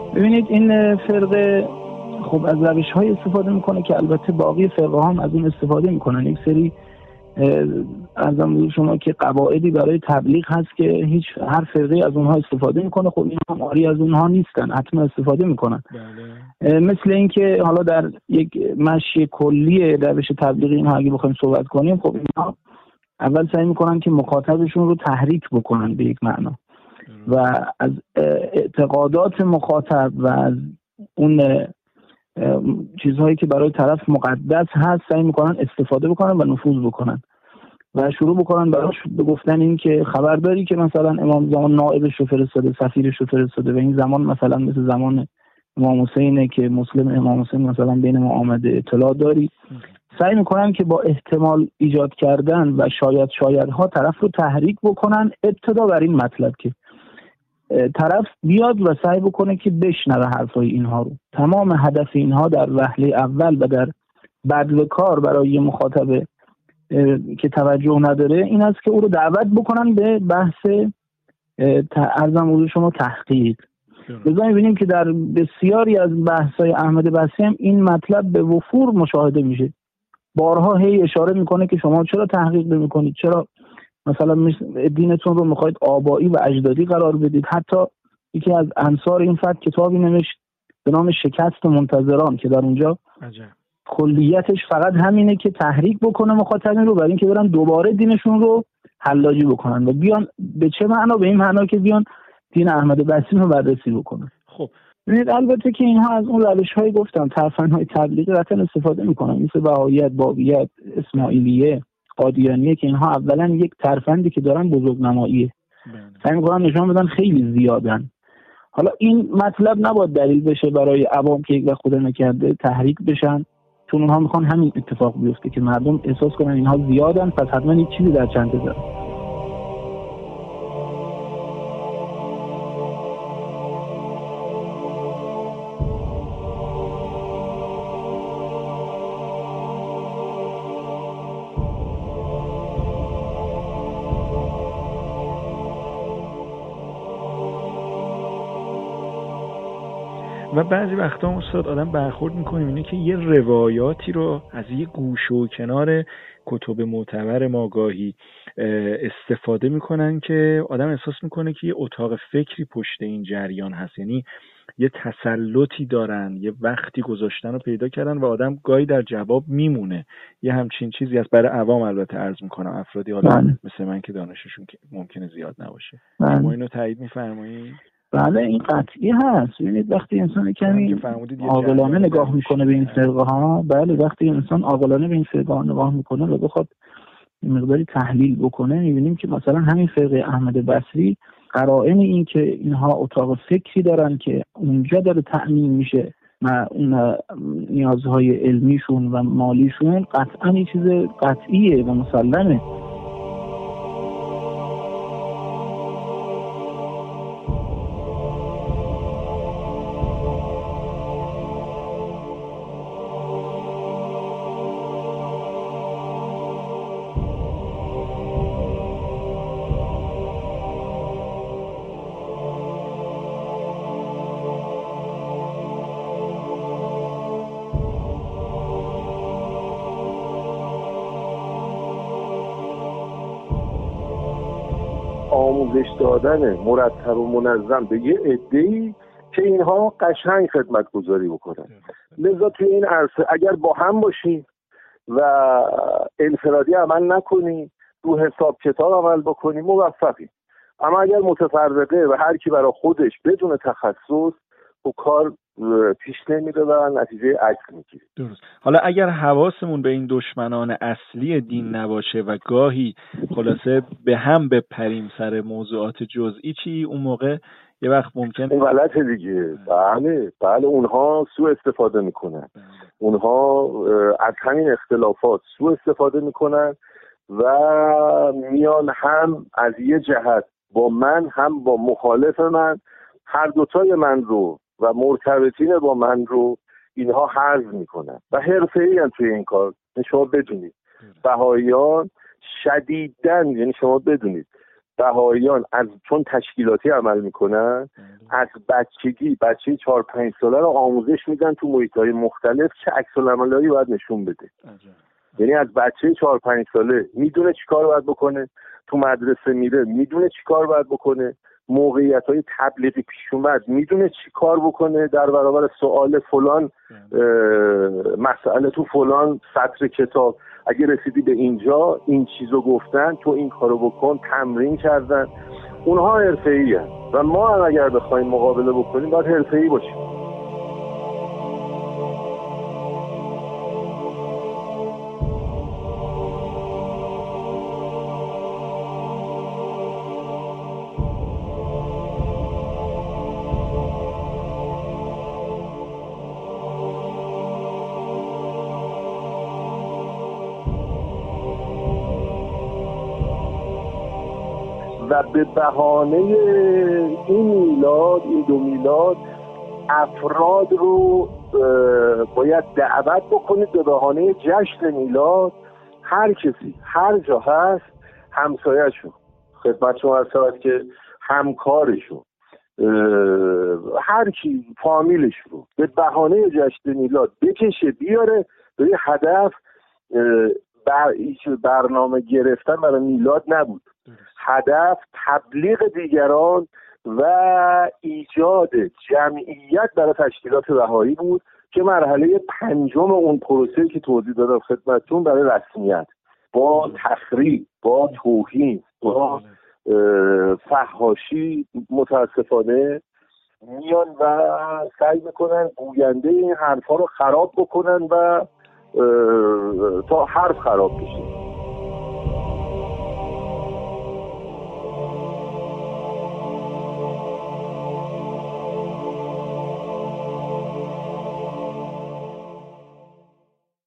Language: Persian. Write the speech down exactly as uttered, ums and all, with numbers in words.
ببینید این فرقه خب از روش‌های استفاده میکنه که البته باقی فرقه هم از این استفاده میکنن. یک سری ارزم به شما که قواعدی برای تبلیغ هست که هیچ هر فرقه از اونها استفاده میکنه. خب اینها هم آری از اونها نیستن، حتما استفاده میکنن. بله. مثل اینکه حالا در یک مشی کلی روش تبلیغی اینها اگه بخوایم صحبت کنیم، خب اینها اول سعی میکنن که مخاطبشون رو تحریک بکنن به یک معنا و از اعتقادات مخاطب و از اون چیزهایی که برای طرف مقدس هست سعی میکنن استفاده بکنن و نفوذ بکنن و شروع بکنن براش به گفتن این که خبرداری که مثلا امام زمان نائبش رو فرستاده، سفیرش رو فرستاده و این زمان مثلا مثل زمان امام حسینه که مسلم امام حسین مثلا بین ما آمده، اطلاع داری. سعی میکنن که با احتمال ایجاد کردن و شاید شایدها طرف رو تحریک بکنن ابتدا بر این مطلب که طرف بیاد و سعی بکنه که بشنوه حرفای اینها رو. تمام هدف اینها در وهله اول و در بدو کار برای مخاطب که توجه نداره این است که او رو دعوت بکنن به بحث ارزم حضور شما تحقیق. لذا می‌بینیم که در بسیاری از بحث‌های احمد بصری هم این مطلب به وفور مشاهده میشه. بارها هی اشاره میکنه که شما چرا تحقیق نمی‌کنید، چرا مثلا دینتون رو میخواید آبایی و اجدادی قرار بدید. حتی یکی از انصار این فتح کتابی نوشت به نام شکست منتظران که در اونجا عجب. کلیتش فقط همینه که تحریک بکنه مخاطبین رو برای اینکه برن دوباره دینشون رو حلاجی بکنن و بیان به چه معنا؟ به این معنا که بیان دین احمد بصری رو بررسی بکنن. خب ببینید البته که اینها از اون روش‌های گفتم ترفندهای تبلیغی رفتن استفاده میکنن، مثل بهائیت، بابیت، اسماعیلیه، قادیانیه که اینها اولا یک ترفندی که دارن بزرگنماییه. سعی میکنن نشون بدن خیلی زیادن. حالا این مطلب نباید دلیل بشه برای عوام که یک وقت خدا نکرده تحریک بشن، چون اونها میخوان همین اتفاق بیفته که مردم احساس کنن اینها زیادن پس حتما یک چیزی در چنده دارن. و بعضی وقتا استاد آدم برخورد میکنه اینه که یه روایاتی رو از یه گوشه و کنار کتب معتبر ما گاهی استفاده میکنن که آدم احساس میکنه که یه اتاق فکری پشت این جریان هست، یعنی یه تسلطی دارن، یه وقتی گذاشتن رو پیدا کردن و آدم گاهی در جواب میمونه. یه همچین چیزی هست برای عوام، البته عرض میکنم افرادی حالا بله. مثل من که دانششون ممکنه زیاد نباشه. بله. شما اینو تایید میفرمایید؟ بله این قطعی هست. ببینید وقتی انسان کمی عاقلانه نگاه میکنه به این فرقه ها، بله وقتی انسان عاقلانه به این فرقه ها نگاه میکنه و بخواد مقداری تحلیل بکنه میبینیم که مثلا همین فرقه احمد بصری قرائن این که اینها اتاق فکری دارن که اونجا داره تأمین میشه و اون نیازهای علمیشون و مالیشون قطعا یه چیز قطعیه و مسلمه. آموزش دادن مرتب و منظم به یه عده‌ای که اینها قشنگ خدمتگزاری بکنن. لذا توی این عرصه اگر با هم باشیم و انفرادی عمل نکنیم، رو حساب کتاب عمل بکنیم، موفقیم. اما اگر متفرقه و هر کی برای خودش بدون تخصص و کار پیش نمیره و نتیجه عکس میگیره. درست. حالا اگر حواسمون به این دشمنان اصلی دین نباشه و گاهی خلاصه به هم بپریم سر موضوعات جزئی، چی اون موقع یه وقت ممکنه اون غلطه دیگه. بله بله اونها سوء استفاده میکنن. اونها از همین اختلافات سوء استفاده میکنن و میان هم از یه جهت با من هم با مخالف من، هر دوتای من رو و مرتبطین با من رو اینها حذف میکنن و حرفه‌ای هم توی این کار. شما بدونید بهائیان شدیداً، یعنی شما بدونید بهاییان از چون تشکیلاتی عمل میکنن از بچگی بچه چهار پنج ساله رو آموزش میدن تو محیط‌های مختلف چه عکس‌العملایی باید نشون بده. یعنی از بچه چهار پنج ساله میدونه چی کار باید بکنه، تو مدرسه میره میدونه چی کار باید بکنه، موقعیت‌های تبلیغی پیش اومد میدونه چی کار بکنه در برابر سوال فلان مسئله تو فلان سطر کتاب، اگه رسیدی به اینجا این چیزو گفتن تو این کارو بکن، تمرین کردن. اونها حرفه‌ای هستن و ما هم اگر بخوایم مقابله بکنیم باید حرفه‌ای باشیم. و به بهانه این میلاد این دو میلاد افراد رو باید دعوت بکنید به بهانه جشن میلاد. هر کسی هر جا هست همسایه‌شون، خدمت شما عرض شود که همکارشون، هر کی فامیلش رو به بهانه جشن میلاد بکشه بیاره به یه هدف. بر برنامه گرفتن برای میلاد نبود، هدف تبلیغ دیگران و ایجاد جمعیت برای تشکیلات بهایی بود که مرحله پنجم اون پروسه که توضیح دادم خدمتتون برای رسمیت با تخریب، با توهین، با فحاشی متاسفانه میان و سعی میکنن گوینده این حرفا رو خراب بکنن و تا حرف خراب بشه.